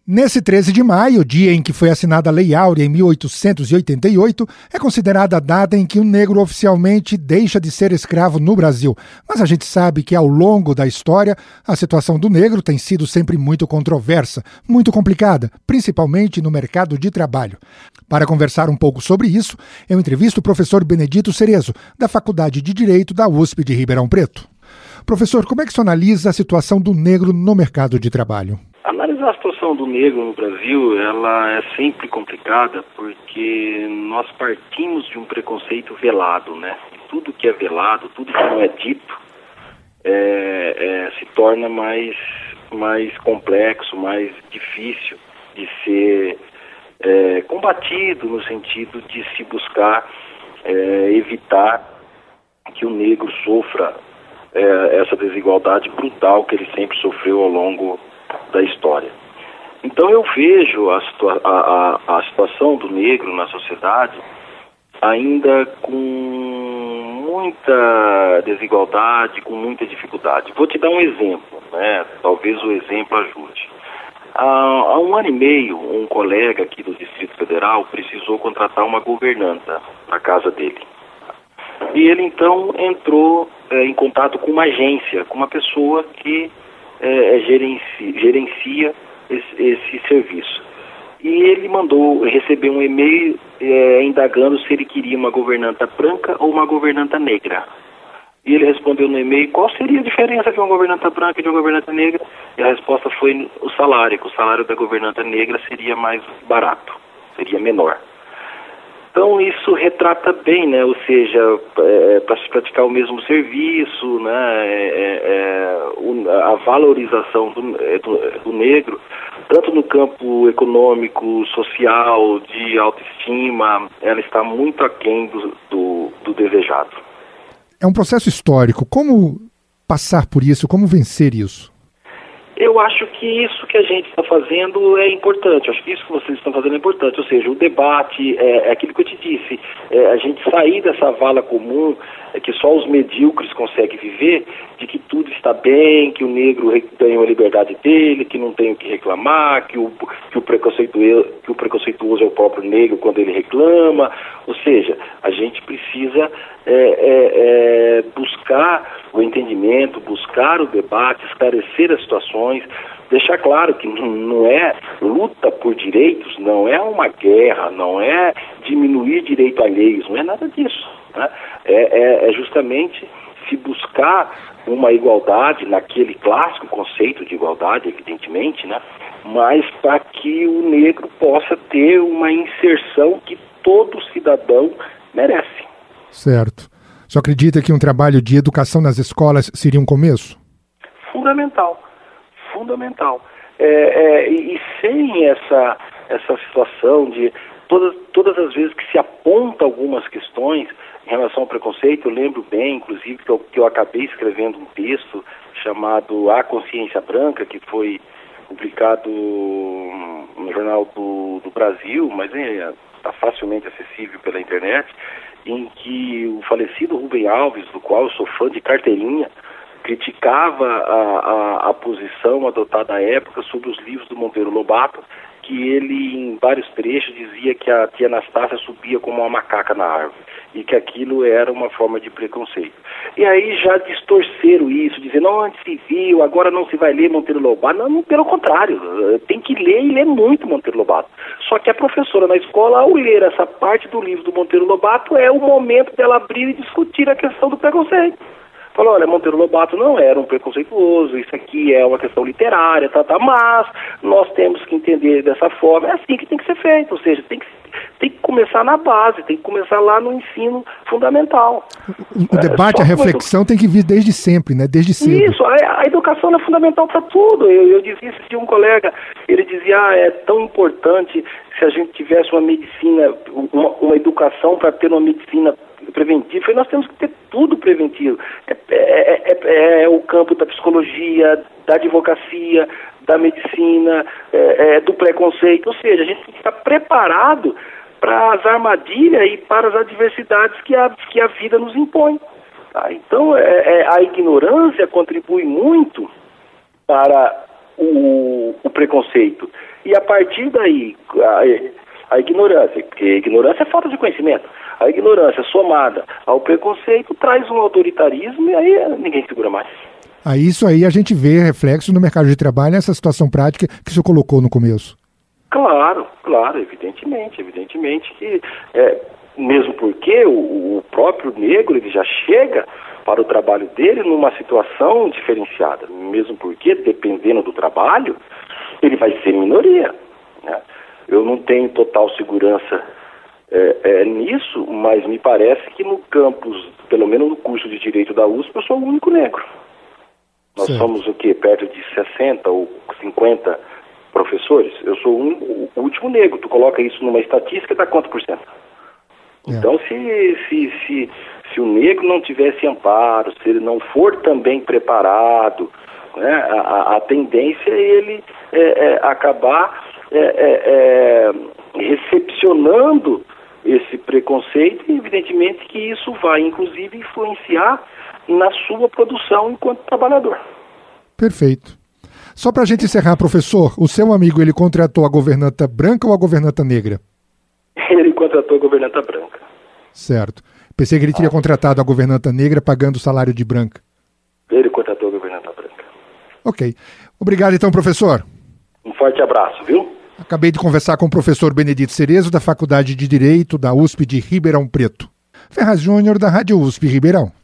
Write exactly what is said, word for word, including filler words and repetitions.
Nesse treze de maio, dia em que foi assinada a Lei Áurea em mil oitocentos e oitenta e oito, é considerada a data em que o negro oficialmente deixa de ser escravo no Brasil. Mas a gente sabe que ao longo da história, a situação do negro tem sido sempre muito controversa, muito complicada, principalmente no mercado de trabalho. Para conversar um pouco sobre isso, eu entrevisto o professor Benedito Cerezo, da Faculdade de Direito da U S P de Ribeirão Preto. Professor, como é que você analisa a situação do negro no mercado de trabalho? Analisar a situação do negro no Brasil, ela é sempre complicada porque nós partimos de um preconceito velado, né? Tudo que é velado, tudo que não é dito, é, é, se torna mais, mais complexo, mais difícil de ser é, combatido no sentido de se buscar é, evitar que o negro sofra é, essa desigualdade brutal que ele sempre sofreu ao longo da história. Então eu vejo a, situa- a, a, a situação do negro na sociedade ainda com muita desigualdade, com muita dificuldade. Vou te dar um exemplo, né? Talvez o exemplo ajude. Há, há um ano e meio, um colega aqui do Distrito Federal precisou contratar uma governanta na casa dele. E ele então entrou é, em contato com uma agência, com uma pessoa que É, gerencia, gerencia esse, esse serviço. E ele mandou receber um e-mail é, indagando se ele queria uma governanta branca ou uma governanta negra. E ele respondeu no e-mail qual seria a diferença de uma governanta branca e de uma governanta negra. E a resposta foi o salário, que o salário da governanta negra seria mais barato, seria menor. Então isso retrata bem, né? Ou seja, é, para se praticar o mesmo serviço, né? É, é, o, a valorização do, do, do negro, tanto no campo econômico, social, de autoestima, ela está muito aquém do, do, do desejado. É um processo histórico. Como passar por isso? Como vencer isso? Eu acho que isso que a gente está fazendo é importante, eu acho que isso que vocês estão fazendo é importante, ou seja, o debate, é, é aquilo que eu te disse, é, a gente sair dessa vala comum, é, que só os medíocres conseguem viver, de que tudo está bem, que o negro ganhou a liberdade dele, que não tem o que reclamar, que o, que o, preconceituoso, que o preconceituoso é o próprio negro quando ele reclama, ou seja, a gente precisa é, é, é, buscar o entendimento, buscar o debate, esclarecer as situações, deixar claro que não é luta por direitos, não é uma guerra, não é diminuir direito alheios, não é nada disso, né? É, é, é justamente se buscar uma igualdade, naquele clássico conceito de igualdade, evidentemente, né? Mas para que o negro possa ter uma inserção que todo cidadão merece. Certo. Você acredita que um trabalho de educação nas escolas seria um começo? Fundamental, fundamental. É, é, e sem essa, essa situação de todas, todas as vezes que se aponta algumas questões em relação ao preconceito, eu lembro bem, inclusive, que eu, que eu acabei escrevendo um texto chamado A Consciência Branca, que foi publicado no Jornal do, do Brasil, mas está facilmente acessível pela internet, em que o falecido Rubem Alves, do qual eu sou fã de carteirinha, criticava a, a, a posição adotada à época sobre os livros do Monteiro Lobato, que ele, em vários trechos, dizia que a tia Anastácia subia como uma macaca na árvore, e que aquilo era uma forma de preconceito. E aí já distorceram isso, dizendo, não, antes se viu, agora não se vai ler Monteiro Lobato. Não, pelo contrário, tem que ler e ler muito Monteiro Lobato. Só que a professora na escola, ao ler essa parte do livro do Monteiro Lobato, é o momento dela abrir e discutir a questão do preconceito. Falou, olha, Monteiro Lobato não era um preconceituoso, isso aqui é uma questão literária, tá, tá, mas nós temos que entender dessa forma, é assim que tem que ser feito, ou seja, tem que, tem que começar na base, tem que começar lá no ensino fundamental. O, o debate, é, a reflexão tem que vir desde sempre, né, desde cedo. Isso, a, a educação é fundamental para tudo. Eu, eu dizia isso de um colega, ele dizia, ah, é tão importante se a gente tivesse uma medicina, uma, uma educação para ter uma medicina preventivo, e nós temos que ter tudo preventivo. É, é, é, é o campo da psicologia, da advocacia, da medicina, é, é, do preconceito, ou seja, a gente tem que estar preparado para as armadilhas e para as adversidades que a, que a vida nos impõe. Tá? Então, é, é, a ignorância contribui muito para o, o preconceito. E a partir daí, a, a ignorância, porque a ignorância é falta de conhecimento, a ignorância somada ao preconceito traz um autoritarismo e aí ninguém segura mais. Ah, isso aí a gente vê reflexo no mercado de trabalho, nessa situação prática que o senhor colocou no começo. Claro, claro, evidentemente, evidentemente que, é, mesmo porque o, o próprio negro ele já chega para o trabalho dele numa situação diferenciada, mesmo porque, dependendo do trabalho, ele vai ser minoria, né? Eu não tenho total segurança é, é, nisso, mas me parece que no campus, pelo menos no curso de Direito da U S P, eu sou o único negro. Nós Sim. somos o quê? Perto de sessenta ou cinquenta professores. Eu sou um, o último negro. Tu coloca isso numa estatística, dá quanto por cento? É. Então, se, se, se, se o negro não tivesse amparo, se ele não for também preparado, né, a, a tendência é ele é, é, acabar é, é, é, recepcionando esse preconceito e, evidentemente, que isso vai, inclusive, influenciar na sua produção enquanto trabalhador. Perfeito. Só para a gente encerrar, professor, o seu amigo, ele contratou a governanta branca ou a governanta negra? Ele contratou a governanta branca. Certo. Pensei que ele teria ah. contratado a governanta negra pagando o salário de branca. Ele contratou a governanta branca. Ok. Obrigado então, professor. Um forte abraço, viu? Acabei de conversar com o professor Benedito Cerezo, da Faculdade de Direito da U S P de Ribeirão Preto. Ferraz Júnior, da Rádio U S P Ribeirão.